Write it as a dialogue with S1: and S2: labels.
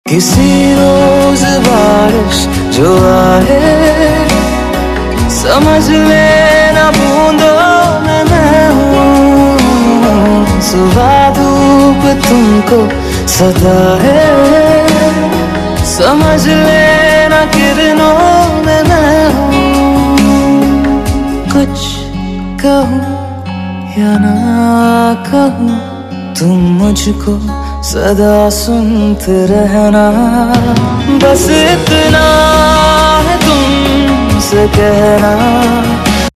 S1: किसी रोज बारिश जो आए, समझ लेना बूंदों में मैं हूँ। सुबह धूप तुमको सता है, समझ लेना किरणों में मैं हूँ। कुछ कहूँ या ना कहूँ, तुम मुझको सदा सुनते रहना। बस इतना है तुमसे कहना,